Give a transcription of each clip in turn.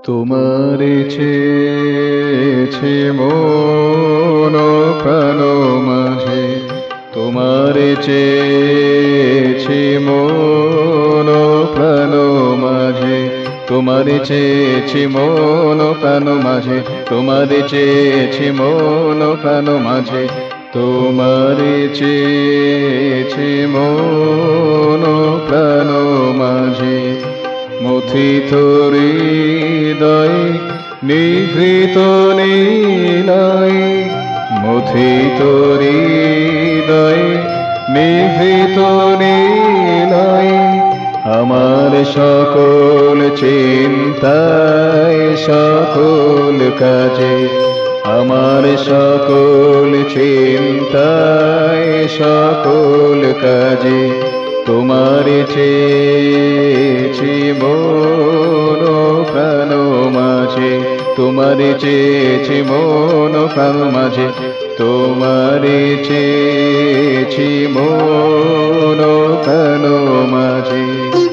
তোমারে চেয়েছি মন প্রাণ মাঝে, তোমারে চেয়েছি মন প্রাণ মাঝে, তোমারে চেয়েছি মন প্রাণ মাঝে, তোমারে চেয়েছি মন প্রাণ মাঝে, তোমারে চেয়েছি মন প্রাণ মাঝে। মথিত হৃদয় নিভৃত নীলায়, মথিত হৃদয় নিভৃত নীলায়, আমার সকল চিন্তায় সকল কাজে, আমার সকল চিন্তায় সকল কাজে, তোমারে চেয়েছি মন প্রাণ মাঝে, তোমারে চেয়েছি মন প্রাণ মাঝে, তোমারে চেয়েছি মন প্রাণ মাঝে।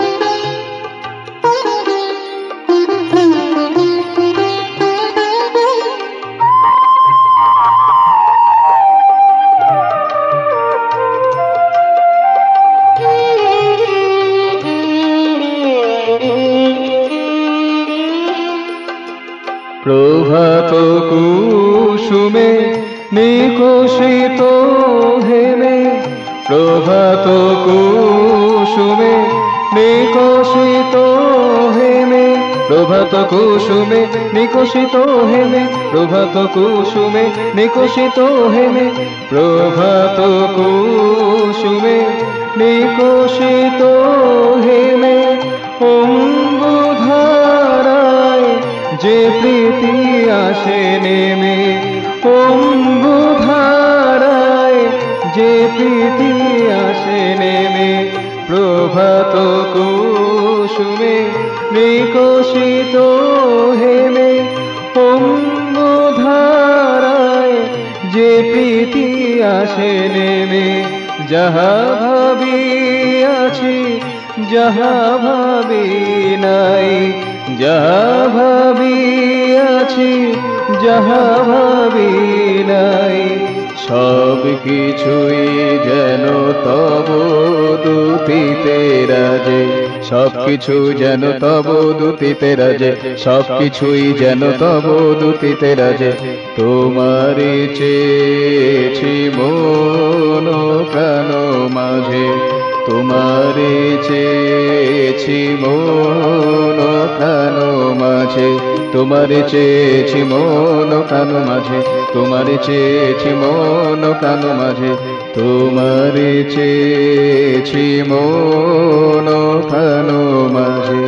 প্রভাত কুসুমে নিকশিত হেমে, প্রভাত কুসুমে নিকশিত হেমে, প্রভাত কুসুমে নিকশিত হেমে, প্রভাত কুসুমে নিকশিত হেমে, প্রভাত কুসুমে নিকশিত হেমে, অম্বুধারায় যে প্রীতি আসে নেমে, অম্বুধারায় যে প্রীতি আসে নেমে, প্রভাত কুসুমে নিকশিত হেমে, অম্বুধারায় যে প্রীতি আসে নেমে, যাহা ভাবিয়াছি যাহা ভাবি নাই, যাহা ভাবিয়াছি যাহা ভাবি নাই, সব কিছুই যেন তব দুতিতে রাজে, সব কিছু যেন তব দুতিতে রাজে, সব কিছুই যেন তব দুতিতে রাজে, তোমারে চেয়েছি মন প্রাণ মাঝে, তোমারে চেয়েছি মন প্রাণ মাঝে, তোমারে চেয়েছি মন প্রাণ মাঝে, তোমারে চেয়েছি মন প্রাণ মাঝে, তোমারে চেয়েছি মন প্রাণ মাঝে।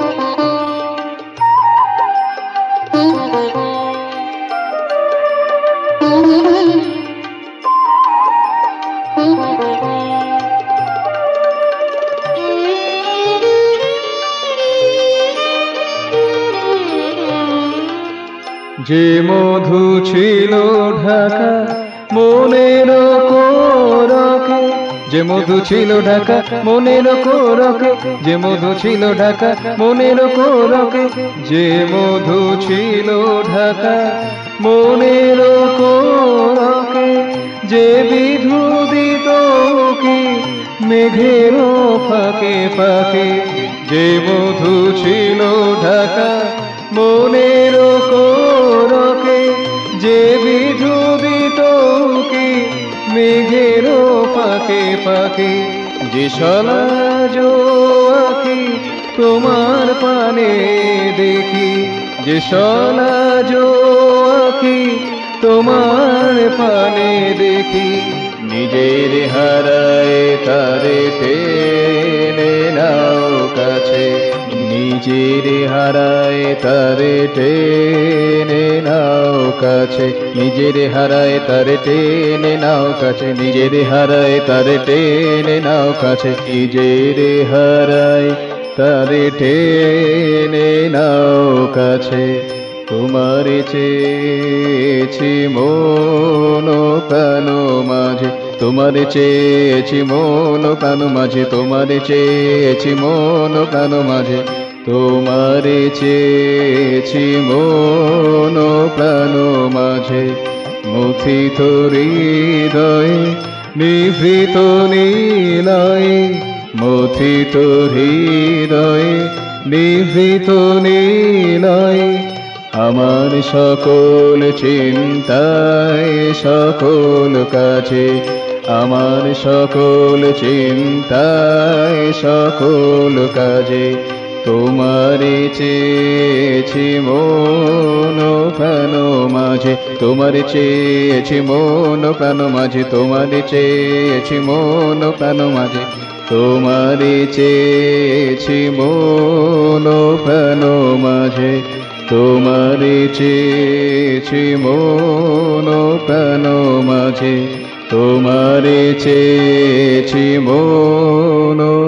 যে মধু ছিল ঢাকা মনের কোরকে, যে মধু ছিল ঢাকা মনের কোরকে, যে মধু ছিল ঢাকা মনের কোরকে, যে মধু ছিল ঢাকা মনের কোরকে, যে বিধু দিত কি মেঘের ফাঁকে ফাঁকে, যে মধু ছিল ঢাকা মনের কোরকে, যে বিধু দিত কি মেঘের ফাঁকে ফাঁকে, যে সলাজ আঁখি তোমার পানে দেখি, যে সলাজ আঁখি তোমার পানে দেখি, নিজের হারায় তারে টেনে নাও কাছে, নিজের হারায় তারে টেনে নাও কাছে, নিজের হারায় তারে টেনে নাও কাছে, নিজের হারায় তারে টেনে নাও কাছে, নিজের হারায় তারে টেনে নাও কাছে, তোমারে চেয়েছি মন প্রাণ মাঝে, তোমারে চেয়েছি মন প্রাণ মাঝে, তোমারে চেয়েছি মন প্রাণ মাঝে, তোমারে চেয়েছি মন প্রাণ মাঝে, মুথিত হৃদয়ে নিভৃত নীলয়ে, মুথিত হৃদয়ে নিভৃত নীলয়ে। আমার সকল চিন্তায় সকল কাজে, আমার সকল চিন্তায় সকল কাজে, তোমারে চেয়েছি মন প্রাণ মাঝে, তোমারে চেয়েছি মন প্রাণ মাঝে, তোমারে চেয়েছি মন প্রাণ মাঝে, তোমারে চেয়েছি মন প্রাণ মাঝে, তোমারে চেয়েছি মন প্রাণ মাঝে, তোমারে চেয়েছি মন